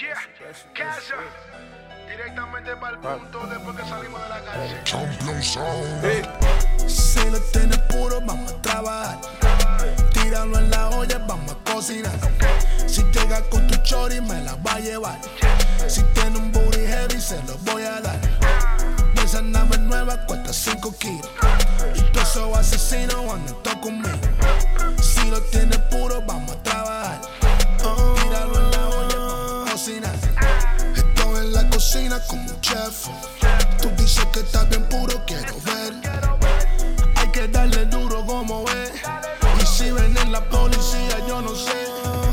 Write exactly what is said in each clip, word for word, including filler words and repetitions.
Yeah, casa. Directamente para el punto después que salimos de la cárcel. Champion Sound. Hey. Si lo tienes puro, vamos a trabajar. Tíralo en la olla, vamos a cocinar. Si llegas con tu chori, me la va a llevar. Si tiene un booty heavy, se lo voy a dar. De esa nave nueva cuesta cinco kilos. Y todos esos asesinos andan todos conmigo. Si lo tienes puro, vamos a trabajar. Tíralo en la olla, vamos a cocinar. Estoy en la cocina como un chef. Tú dices que estás bien puro, quiero ver. Hay que darle duro como ves. Y si viene la policía, yo no sé.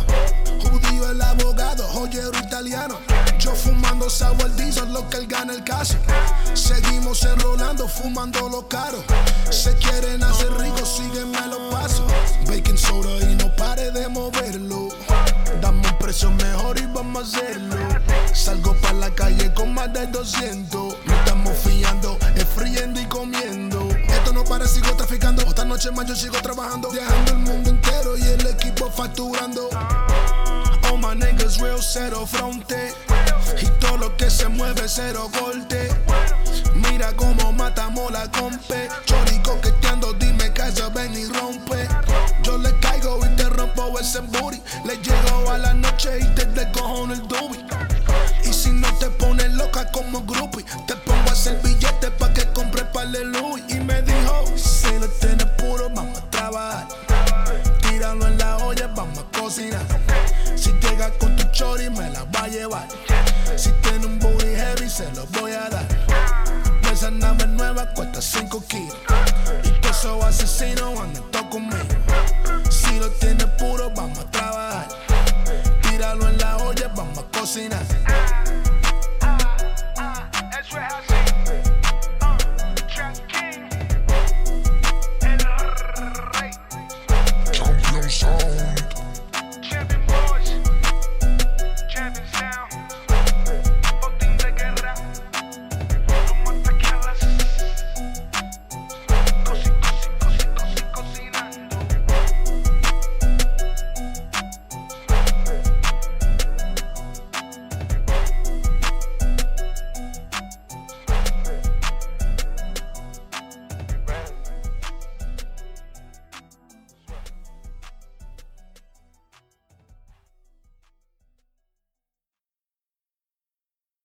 Judío el abogado, joyero italiano. Yo fumando sour diesel, lo que él gana el caso. Seguimos enrolando, fumando lo caro. Se quieren hacer ricos, sígueme los pasos. Baking soda y no pare de moverlo. Dame un precio mejor y vamos a hacerlo. Salgo pa' la calle con más de doscientos. No estamos fiando, es friendo y comiendo. Esto no para, sigo traficando. Otra noche más yo sigo trabajando. Viajando el mundo entero y el equipo facturando. Oh my niggas real, cero fronte. Y todo lo que se mueve, cero corte. Mira cómo matamos la compe. Chori coqueteando, dime calla, ven y rompe. Yo le caigo y te rompo ese booty. Le llego a la noche y te descojono el doobie. Y si no te pones loca como groupie, te pongo a hacer billetes pa' que compre pa'l de Louis. Y me dijo, si lo tienes puro, vamos a trabajar. Tíralo en la olla, vamos a cocinar. Si llegas con tu chori, me la va a llevar. Si tiene un booty heavy, se lo voy a dar. De esa nave nueva cuesta cinco kilos. Y todos esos asesinos andan todos conmigo. Si lo tienes puro, vamos a trabajar. Tíralo en la olla, vamos a cocinar.